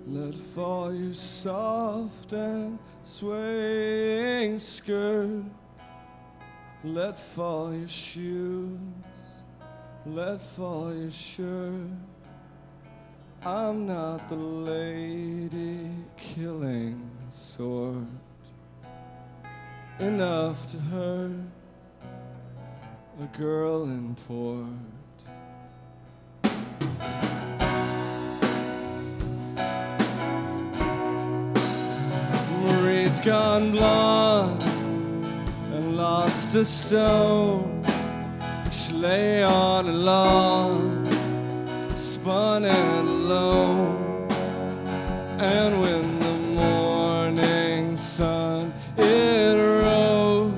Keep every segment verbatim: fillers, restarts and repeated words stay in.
Let fall your soft and swaying skirt. Let fall your shoes. Let fall your shirt. I'm not the lady killing sort. Enough to hurt a girl in port. Marie's gone blonde and lost a stone. She lay on a lawn, spun and alone. And when the morning sun it rose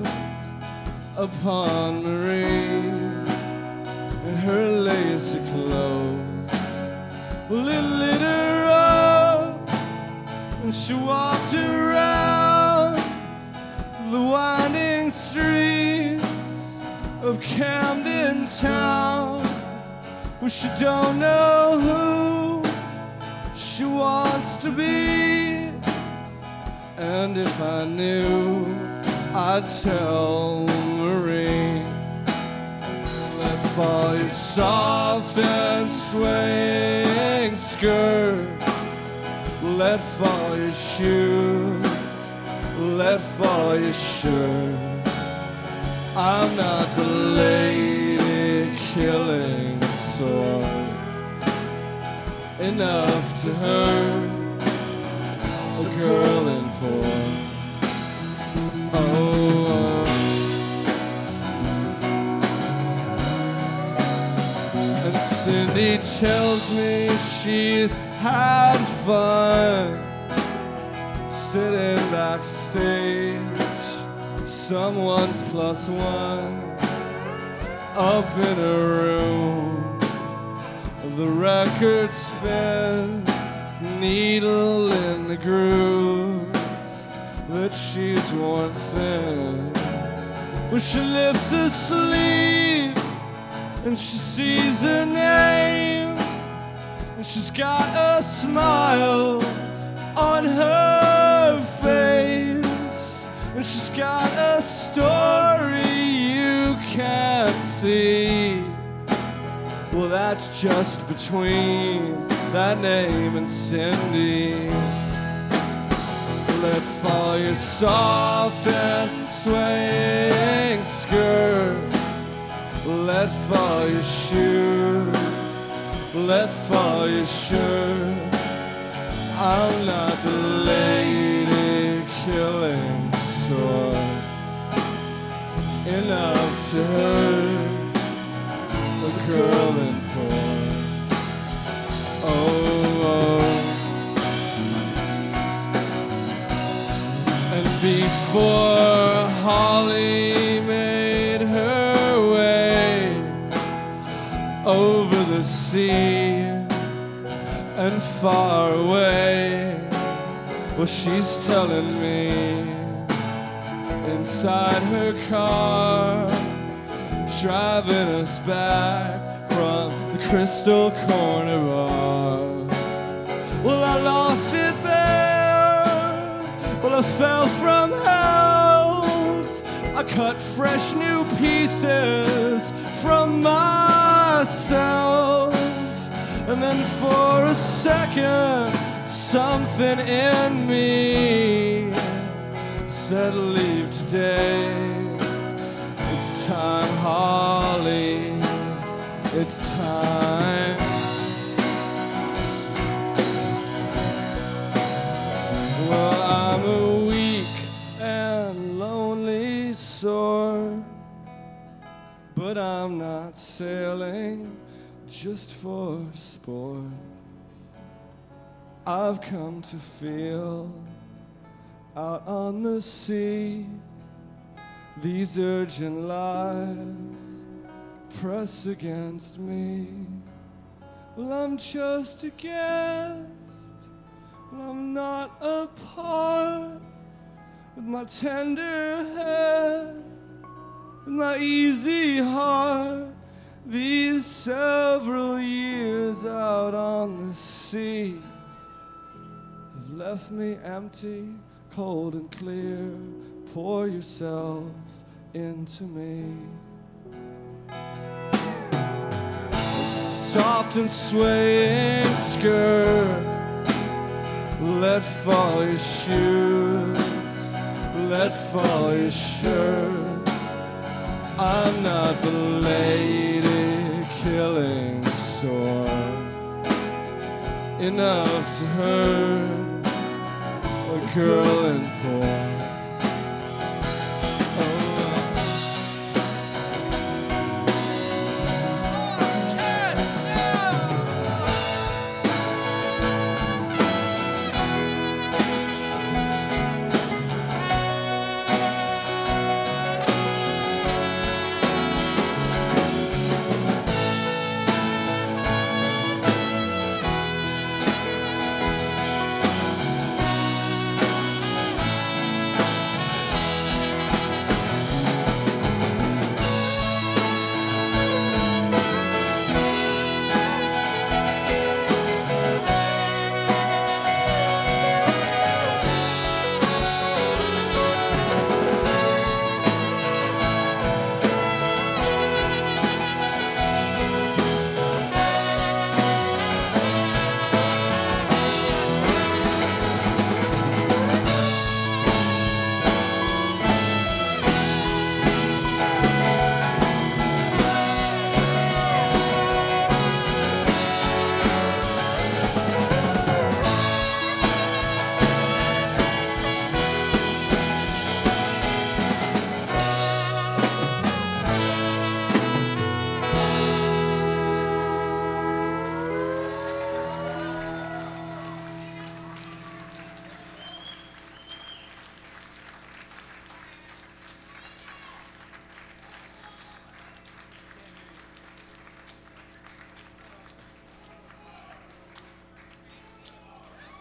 upon Marie and her lacy clothes, well, it lit her up and she walked around the winding streets of Camden Town, where she don't know who she wants to be. And if I knew, I'd tell Marie. Let fall your soft and swaying skirt. Let fall your shoes. Let fall your shirt. I'm not the lady killing sort. Enough to hurt a girl in port. Oh, oh. And Cindy tells me she's had fun sitting backstage. Someone's plus one up in a room. The record spin, needle in the grooves that she's worn thin. Well, she lifts her sleeve and she sees a name, and she's got a smile on her face, and she's got a story you can't see. Well, that's just between that name and Cindy. Let fall your soft and swaying skirt. Let fall your shoes. Let fall your shirt. I'm not the lady killing sort. Enough to hurt a girl in port. Oh, oh. And before Holly made her way over the sea and far away, well, she's telling me inside her car, driving us back from the Crystal Corner Bar. Well, I lost it there. Well, I fell from health. I cut fresh new pieces from myself. And then for a second, something in me said, leave today. It's time, Holly, it's time. Well, I'm a weak and lonely sort, but I'm not sailing just for sport. I've come to feel out on the sea these urgent lies press against me. Well, I'm just a guest. Well, I'm not a part. With my tender head, with my easy heart, these several years out on the sea, left me empty, cold and clear. Pour yourself into me. Soft and swaying skirt, let fall your shoes, let fall your shirt. I'm not the lady killing sword, enough to hurt a girl in porn.